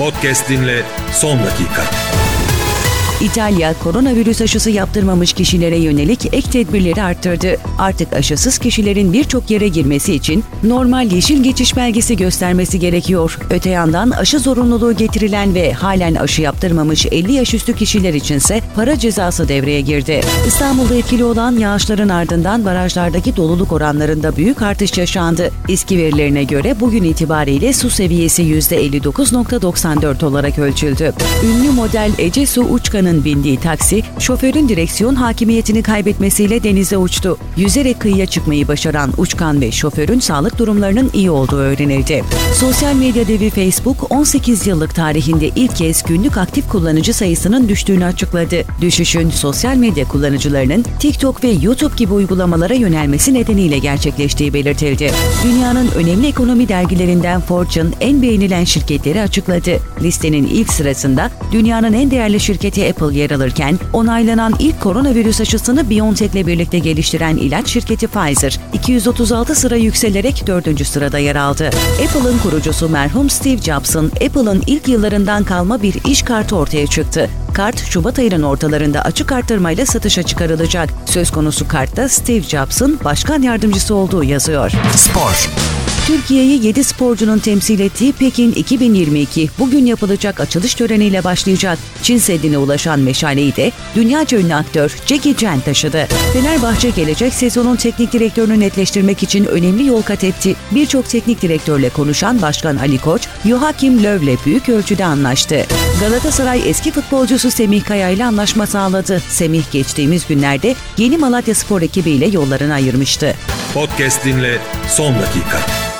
Podcast dinle son dakika. İtalya, koronavirüs aşısı yaptırmamış kişilere yönelik ek tedbirleri arttırdı. Artık aşısız kişilerin birçok yere girmesi için normal yeşil geçiş belgesi göstermesi gerekiyor. Öte yandan aşı zorunluluğu getirilen ve halen aşı yaptırmamış 50 yaş üstü kişiler içinse para cezası devreye girdi. İstanbul'da etkili olan yağışların ardından barajlardaki doluluk oranlarında büyük artış yaşandı. İSKİ verilerine göre bugün itibariyle su seviyesi %59.94 olarak ölçüldü. Ünlü model Ece Su Uçkan'ın bindiği taksi, şoförün direksiyon hakimiyetini kaybetmesiyle denize uçtu. Yüzerek kıyıya çıkmayı başaran Uçkan ve şoförün sağlık durumlarının iyi olduğu öğrenildi. Sosyal medya devi Facebook, 18 yıllık tarihinde ilk kez günlük aktif kullanıcı sayısının düştüğünü açıkladı. Düşüşün sosyal medya kullanıcılarının TikTok ve YouTube gibi uygulamalara yönelmesi nedeniyle gerçekleştiği belirtildi. Dünyanın önemli ekonomi dergilerinden Fortune en beğenilen şirketleri açıkladı. Listenin ilk sırasında dünyanın en değerli şirketi Apple yer alırken, onaylanan ilk koronavirüs aşısını BioNTech'le birlikte geliştiren ilaç şirketi Pfizer, 236 sıra yükselerek 4. sırada yer aldı. Apple'ın kurucusu merhum Steve Jobs'ın Apple'ın ilk yıllarından kalma bir iş kartı ortaya çıktı. Kart, Şubat ayının ortalarında açık arttırmayla satışa çıkarılacak. Söz konusu kartta Steve Jobs'ın başkan yardımcısı olduğu yazıyor. Spor. Türkiye'yi 7 sporcunun temsil ettiği Pekin 2022 bugün yapılacak açılış töreniyle başlayacak. Çin Seddi'ne ulaşan meşaleyi de dünyaca ünlü aktör Jackie Chan taşıdı. Fenerbahçe gelecek sezonun teknik direktörünü netleştirmek için önemli yol kat etti. Birçok teknik direktörle konuşan Başkan Ali Koç, Joachim Löw'le büyük ölçüde anlaştı. Galatasaray eski futbolcusu Semih Kaya ile anlaşma sağladı. Semih geçtiğimiz günlerde Yeni Malatyaspor ekibiyle yollarını ayırmıştı. Podcast dinle son dakika.